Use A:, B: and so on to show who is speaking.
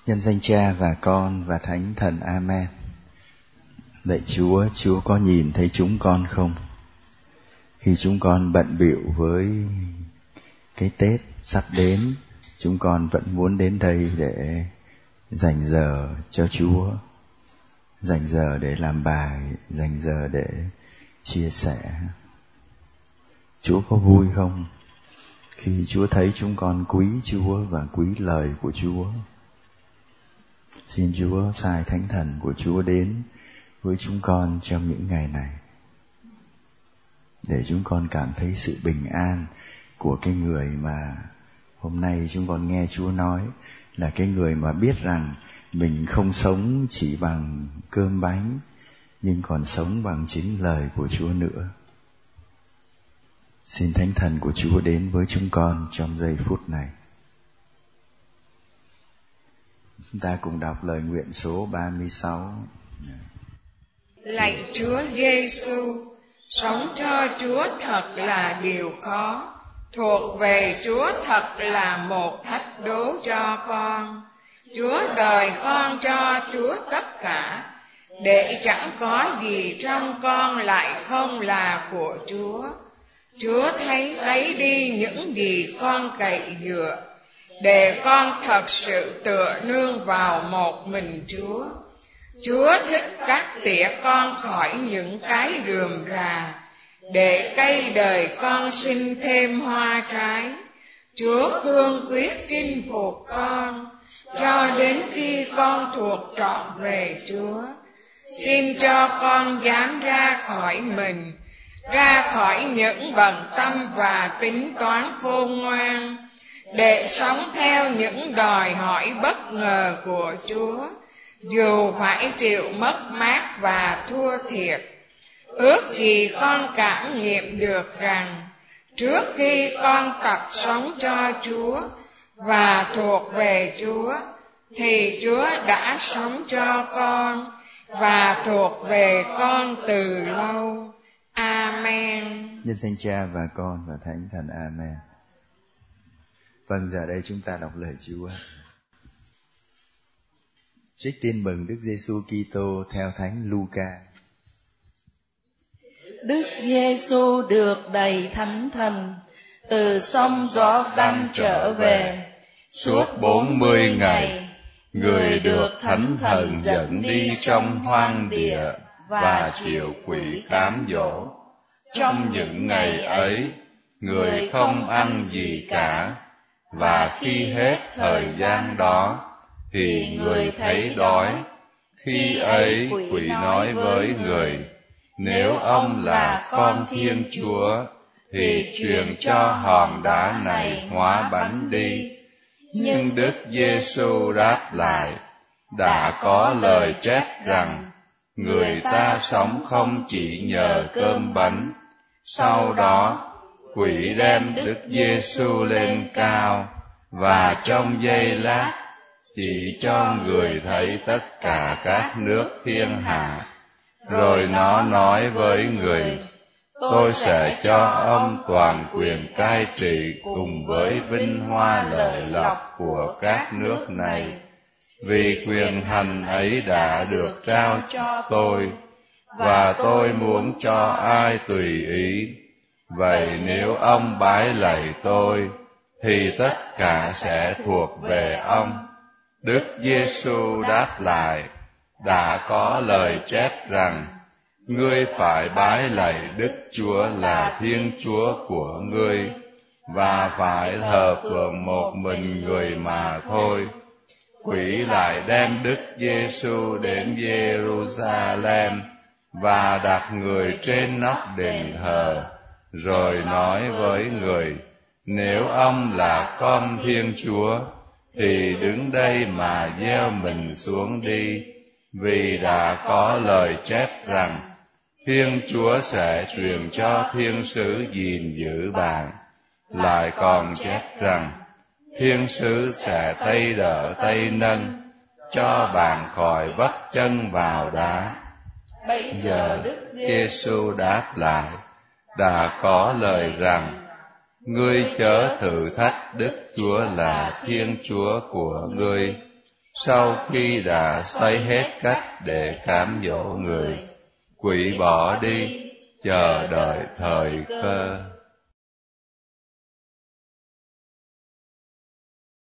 A: Nhân danh Cha và Con và Thánh Thần. Amen. Lạy Chúa, Chúa có nhìn thấy chúng con không? Khi chúng con bận bịu với cái Tết sắp đến, chúng con vẫn muốn đến đây để dành giờ cho Chúa, dành giờ để làm bài, dành giờ để chia sẻ. Chúa có vui không khi Chúa thấy chúng con quý Chúa và quý lời của Chúa? Xin Chúa sai Thánh Thần của Chúa đến với chúng con trong những ngày này, để chúng con cảm thấy sự bình an của cái người mà hôm nay chúng con nghe Chúa nói, là cái người mà biết rằng mình không sống chỉ bằng cơm bánh, nhưng còn sống bằng chính lời của Chúa nữa. Xin Thánh Thần của Chúa đến với chúng con trong giây phút này. Chúng ta cùng đọc lời nguyện số 36.
B: Lạy Chúa Giêsu, sống cho Chúa thật là điều khó, thuộc về Chúa thật là một thách đố cho con. Chúa đời con cho Chúa tất cả, để chẳng có gì trong con lại không là của Chúa. Chúa thấy lấy đi những gì con cậy dựa, để con thật sự tựa nương vào một mình Chúa. Chúa thích cắt tỉa con khỏi những cái rườm rà, để cây đời con sinh thêm hoa trái. Chúa cương quyết chinh phục con, cho đến khi con thuộc trọn về Chúa. Xin cho con dám ra khỏi mình, ra khỏi những bận tâm và tính toán khôn ngoan, để sống theo những đòi hỏi bất ngờ của Chúa, dù phải chịu mất mát và thua thiệt. Ước gì con cảm nghiệm được rằng, trước khi con tập sống cho Chúa và thuộc về Chúa, thì Chúa đã sống cho con và thuộc về con từ lâu. Amen.
A: Nhân danh Cha và Con và Thánh Thần. Amen. Vâng, giờ đây chúng ta đọc lời Chúa. Trích tin mừng Đức Giêsu Kitô theo Thánh Luca.
C: Đức Giêsu được đầy Thánh Thần, từ sông Giô-đanh trở về.
D: Suốt 40 ngày, người được Thánh Thần dẫn đi trong hoang địa và chịu quỷ cám dỗ. Trong những ngày ấy, người không ăn gì cả, và khi hết thời gian đó, thì người thấy đói. Khi ấy quỷ nói với người, nếu ông là con Thiên Chúa, thì truyền cho hòn đá này hóa bánh đi. Nhưng Đức Giêsu đáp lại, đã có lời chép rằng, người ta sống không chỉ nhờ cơm bánh. Sau đó, quỷ đem Đức Giêsu lên cao, và trong giây lát chỉ cho người thấy tất cả các nước thiên hạ. Rồi nó nói với người, tôi sẽ cho ông toàn quyền cai trị cùng với vinh hoa lợi lộc của các nước này, vì quyền hành ấy đã được trao cho tôi, và tôi muốn cho ai tùy ý. Vậy nếu ông bái lạy tôi, thì tất cả sẽ thuộc về ông. Đức Giêsu đáp lại, đã có lời chép rằng, ngươi phải bái lạy Đức Chúa là Thiên Chúa của ngươi, và phải thờ phượng một mình người mà thôi. Quỷ lại đem Đức Giêsu đến Giê-ru-sa-lem và đặt người trên nóc đền thờ, rồi nói với người, nếu ông là con Thiên Chúa, thì đứng đây mà gieo mình xuống đi, vì đã có lời chép rằng, Thiên Chúa sẽ truyền cho thiên sứ gìn giữ bạn. Lại còn chép rằng, thiên sứ sẽ tay đỡ tay nâng, cho bạn khỏi vấp chân vào đá. Bây giờ Đức Giêsu đáp lại, đã có lời rằng, ngươi chớ thử thách Đức Chúa là Thiên Chúa của ngươi. Sau khi đã thấy hết cách để cám dỗ người, quỷ bỏ đi, chờ đợi thời cơ.